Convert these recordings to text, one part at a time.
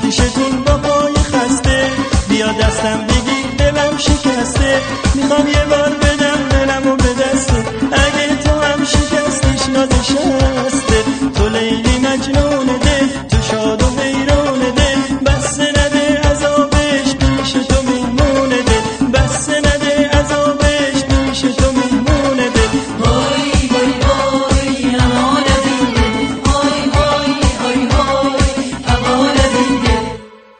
پیشتون با پای خسته، بیا دستم بگیر دلم شکسته، میخوام یه بار بدم دلمو به دسته، اگه تو هم شکستش نازش هسته، تو لیلی مجنون دل، تو شاد و حیران دل، بس نده عذابش پیش تو میمون دل، بس نده عذابش پیش تو میمون دل. وای وای وای امان از این دل، وای وای وای وای امان از این دل.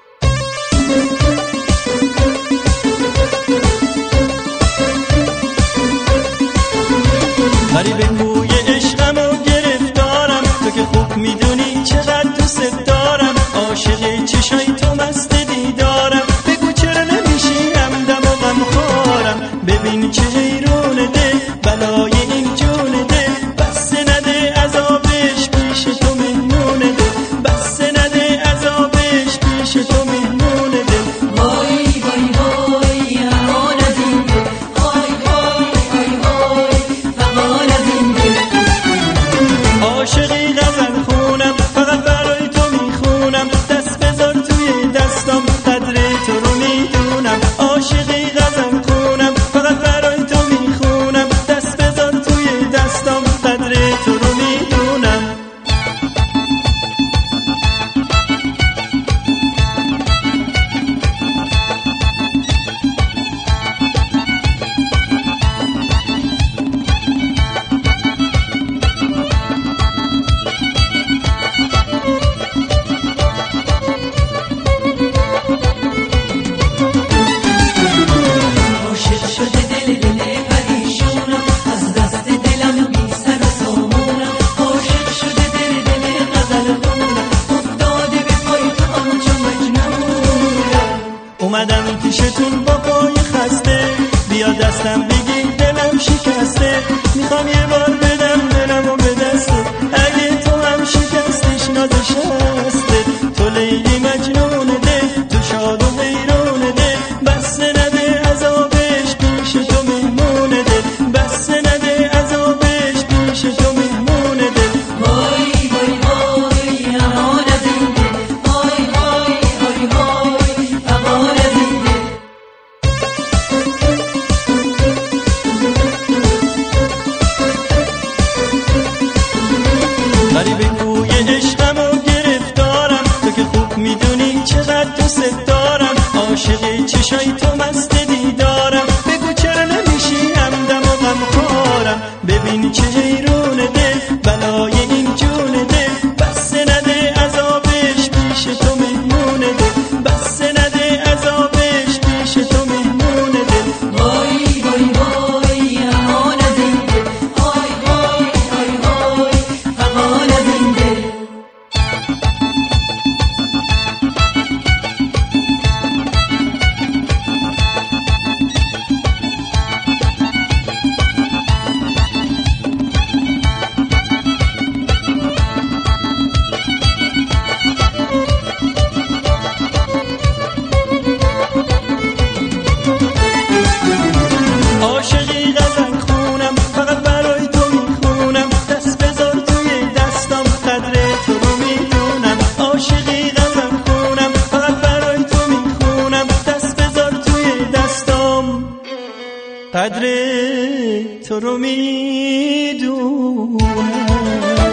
غریبه کوی عشقمو گرفتارم، تو که خوب میدونی چقدر دوست دارم، عاشق چشای تو مست دیدارم، بگو چرا نمیشی همدم و غمخوارم، ببین چه حیرون دل بلای این جون دل، بس نده عذابش پیش تو میمون دل، بس نده عذابش پیش تو میمون دل. وای وای وای امان از این دل، وای وای وای وای امان از این دل. عاشقی غزل خونم فقط برای تو میخونم، دست بذار توی دستم قدر تو رو میدونم، عاشقی غزل خونم فقط برای تو میخونم، دست بذار توی دستم قدر تو رو میدونم. عاشق شده دل دل پریشونم، از دست دلم بی سر و سامونم، عاشق شده دل دل غزل خونم، افتاده به پای تو همچون مجنونم. اومدم پیشتون با پای خسته، بیا دستم بگیر دلم شکسته، میخوام یه بار بدم دلمو به دسته، اگه تو هم شکستش نازش هسته، تو لیلی مجنون دل، تو شاد و حیران دل، بس نده عذابش پیش تو میمون دل، بس نده عذابش پیش تو میمون دل. وای وای وای امان از این دل، وای وای وای وای امان از این دل. غریبه کوی عشقمو گرفتارم، تو که خوب میدونی چقدر دوست دارم، عاشق چشای تو مست دیدارم، بگو چرا نمیشی همدم و غمخوارم، ببین چه حیرون دل بلای این جون دل، بس نده عذابش پیش تو میمون دل، بس نده عذابش پیش تو میمون دل. وای وای وای امان از این دل، وای وای وای وای امان از این دل. عاشقی غزل خونم فقط برای تو میخونم، دست بذار توی دستم قدر تو رو میدونم، عاشقی غزل خونم فقط برای تو میخونم، دست بذار توی دستم قدر تو رو میدونم.